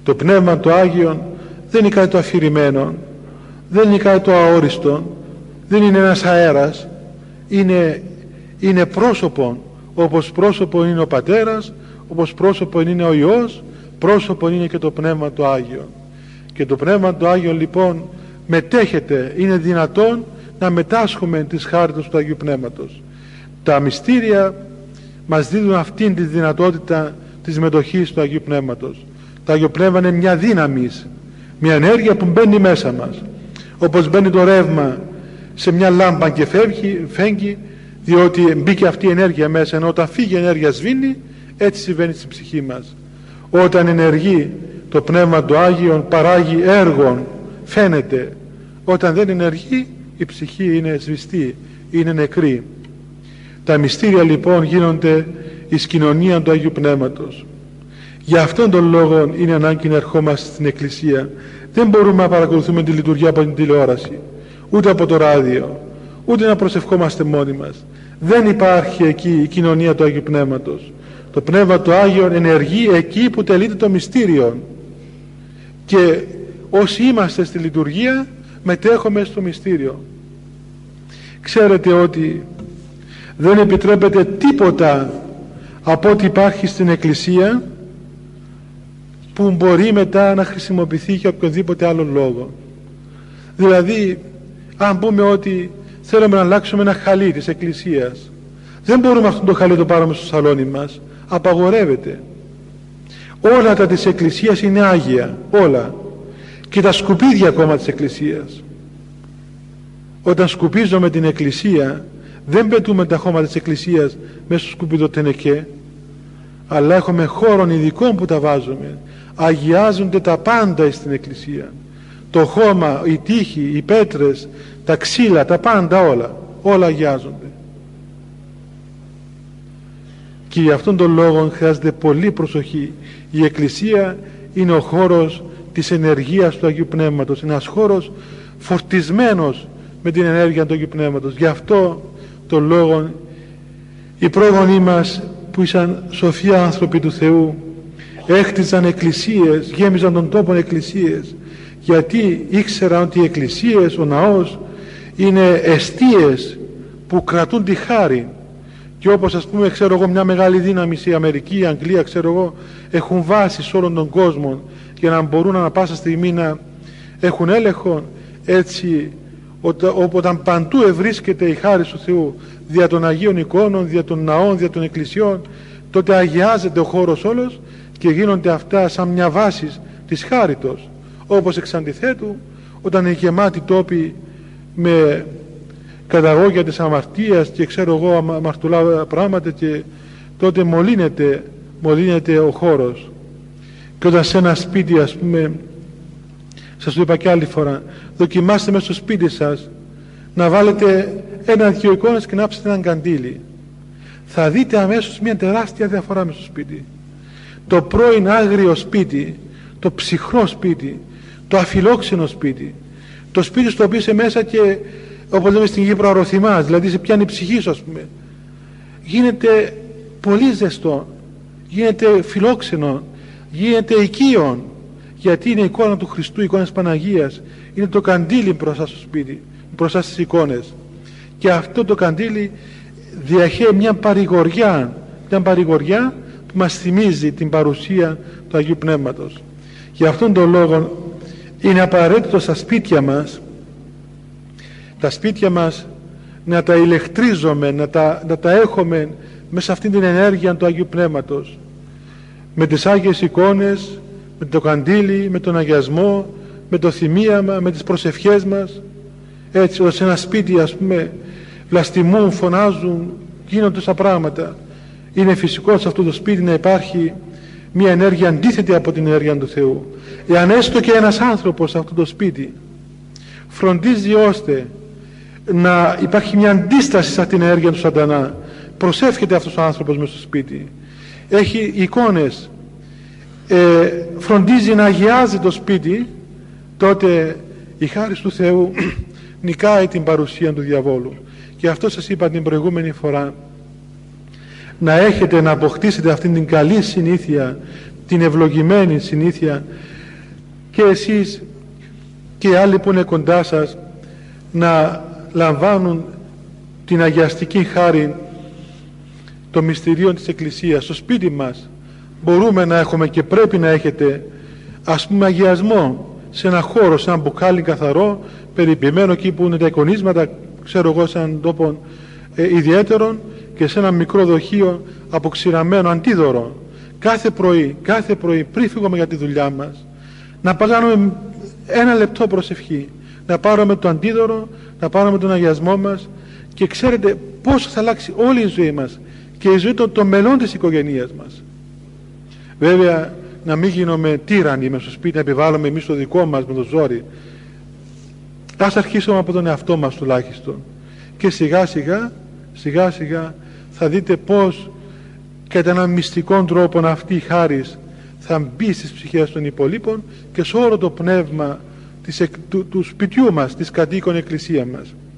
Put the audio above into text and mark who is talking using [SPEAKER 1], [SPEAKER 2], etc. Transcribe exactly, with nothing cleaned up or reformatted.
[SPEAKER 1] Το Πνεύμα το Άγιον δεν είναι κάτι το αφηρημένο, δεν είναι κάτι το αόριστο, δεν είναι ένας αέρας, είναι, είναι πρόσωπο, όπως πρόσωπο είναι ο Πατέρας, όπως πρόσωπο είναι ο Υιός, πρόσωπο είναι και το Πνεύμα το Άγιον. Και το Πνεύμα το Άγιον λοιπόν μετέχεται, είναι δυνατόν να μετάσχουμε τις χάριτες του Αγίου Πνεύματος. Τα μυστήρια μας δίνουν αυτήν τη δυνατότητα της μετοχής του Αγίου Πνεύματος. Το Άγιο Πνεύμα είναι μια δύναμη, μια ενέργεια που μπαίνει μέσα μας, όπως μπαίνει το ρεύμα σε μια λάμπα και φεύγει, φέγγει, διότι μπήκε αυτή η ενέργεια μέσα, ενώ όταν φύγει η ενέργεια σβήνει. Έτσι συμβαίνει στην ψυχή μας. Όταν ενεργεί το Πνεύμα του Άγιον, παράγει έργων, φαίνεται. Όταν δεν ενεργεί, η ψυχή είναι σβηστή, είναι νεκρή. Τα μυστήρια λοιπόν γίνονται εις κοινωνία του Αγίου Πνεύματος. Για αυτόν τον λόγο είναι ανάγκη να ερχόμαστε στην Εκκλησία. Δεν μπορούμε να παρακολουθούμε τη λειτουργία από την τηλεόραση, ούτε από το ράδιο, ούτε να προσευχόμαστε μόνοι μας. Δεν υπάρχει εκεί η κοινωνία του Αγίου Πνεύματος. Το Πνεύμα του Άγιον ενεργεί εκεί που τελείται το μυστήριο, και όσοι είμαστε στη λειτουργία μετέχουμε στο μυστήριο. Ξέρετε ότι δεν επιτρέπεται τίποτα από ό,τι υπάρχει στην Εκκλησία που μπορεί μετά να χρησιμοποιηθεί για οποιοδήποτε άλλο λόγο. Δηλαδή, αν πούμε ότι θέλουμε να αλλάξουμε ένα χαλί της Εκκλησίας, δεν μπορούμε αυτό το χαλί να το πάρουμε στο σαλόνι μας, απαγορεύεται. Όλα τα της Εκκλησίας είναι άγια, όλα, και τα σκουπίδια ακόμα της Εκκλησίας. Όταν σκουπίζουμε την Εκκλησία, δεν πετούμε τα χώματα της Εκκλησίας μέσα στο σκουπιδοτενεκέ, αλλά έχουμε χώρων ειδικών που τα βάζουμε. Αγιάζονται τα πάντα στην Εκκλησία, το χώμα, η τείχη, οι πέτρες, τα ξύλα, τα πάντα, όλα όλα αγιάζονται. Και για αυτόν τον λόγο χρειάζεται πολύ προσοχή. Η Εκκλησία είναι ο χώρος της ενεργείας του Αγίου Πνεύματος, ένας χώρος φορτισμένος με την ενέργεια του Αγίου Πνεύματος. Γι' αυτό τον λόγο οι πρόγονοι μας, που ήσαν σοφοί άνθρωποι του Θεού, έχτιζαν εκκλησίες, γέμιζαν τον τόπο εκκλησίες, γιατί ήξεραν ότι οι εκκλησίες, ο ναός, είναι εστίες που κρατούν τη χάρη. Και όπως ας πούμε, ξέρω εγώ, μια μεγάλη δύναμη η Αμερική, η Αγγλία, ξέρω εγώ, έχουν βάσει σε όλον τον κόσμο για να μπορούν ανα πάσα στιγμή να έχουν έλεγχο. Έτσι, όταν παντού ευρίσκεται η χάρη του Θεού δια των Αγίων εικόνων, δια των ναών, δια των εκκλησιών, τότε αγιάζεται ο χώρος όλος και γίνονται αυτά σαν μια βάση της χάριτος. Όπως εξ αντιθέτου, όταν είναι γεμάτοι τόποι με καταγόγια της αμαρτίας και ξέρω εγώ αμαρτωλά πράγματα, και τότε μολύνεται, μολύνεται ο χώρος. Και όταν σε ένα σπίτι, ας πούμε, σας το είπα και άλλη φορά, δοκιμάστε μέσα στο σπίτι σας να βάλετε ένα-δυο εικόνες και να άψετε έναν καντήλι, θα δείτε αμέσως μια τεράστια διαφορά μέσα στο σπίτι. Το πρώην άγριο σπίτι, το ψυχρό σπίτι, το αφιλόξενο σπίτι, το σπίτι στο οποίο είσαι μέσα και, όπως λέμε στην Κύπρο, αρωθυμάς, δηλαδή σε πιάνει η ψυχή σου, ας πούμε, γίνεται πολύ ζεστό, γίνεται φιλόξενο, γίνεται οικείον, γιατί είναι η εικόνα του Χριστού, η εικόνα της Παναγίας, είναι το καντήλι μπροστά στο σπίτι, μπροστά στις εικόνες, και αυτό το καντήλι διαχέει μια παρηγοριά, μια παρηγοριά που μας θυμίζει την παρουσία του Αγίου Πνεύματος. Για αυτόν τον λόγο είναι απαραίτητο στα σπίτια μας, τα σπίτια μας να τα ηλεκτρίζουμε, να τα, να τα έχουμε μέσα αυτήν την ενέργεια του Αγίου Πνεύματος, με τις Άγιες εικόνες, με το καντήλι, με τον αγιασμό, με το θυμίαμα, με τις προσευχές μας. Έτσι, ως ένα σπίτι, ας πούμε, βλαστημούν, φωνάζουν, γίνονται τόσα πράγματα. Είναι φυσικό σε αυτό το σπίτι να υπάρχει μια ενέργεια αντίθετη από την ενέργεια του Θεού. Εάν έστω και ένας άνθρωπος σε αυτό το σπίτι φροντίζει ώστε να υπάρχει μια αντίσταση σε αυτήν την ενέργεια του σατανά, προσεύχεται αυτός ο άνθρωπος μέσα στο σπίτι, έχει εικόνες, ε, φροντίζει να αγιάζει το σπίτι, τότε η χάρη του Θεού νικάει την παρουσία του διαβόλου. Και αυτό σας είπα την προηγούμενη φορά, να έχετε, να αποκτήσετε αυτήν την καλή συνήθεια, την ευλογημένη συνήθεια, και εσείς και άλλοι που είναι κοντά σας να λαμβάνουν την αγιαστική χάρη των μυστηρίων της Εκκλησίας. Στο σπίτι μας μπορούμε να έχουμε και πρέπει να έχετε, ας πούμε, αγιασμό σε ένα χώρο, σε ένα μπουκάλι καθαρό, περιποιημένο, εκεί που είναι τα εικονίσματα, ξέρω εγώ, σε έναν τόπο ε, ιδιαίτερον, και σε ένα μικρό δοχείο αποξηραμένο, αντίδωρο. Κάθε πρωί, κάθε πρωί πριν φύγουμε για τη δουλειά μας, να κάνουμε ένα λεπτό προσευχή, να πάρουμε το αντίδωρο, να πάρουμε τον αγιασμό μας, και ξέρετε πόσο θα αλλάξει όλη η ζωή μας και η ζωή των, των μελών της οικογένειας μας. Βέβαια, να μην γίνουμε τύρανοι μες στο σπίτι, να επιβάλλουμε εμείς το δικό μας με το ζόρι. Ας αρχίσουμε από τον εαυτό μας τουλάχιστον, και σιγά σιγά σιγά σιγά θα δείτε πως κατά έναν μυστικό τρόπο αυτή η χάρις θα μπει στις ψυχές των υπολείπων και σε όλο το πνεύμα της, του, του σπιτιού μας, της κατοίκων εκκλησία μας.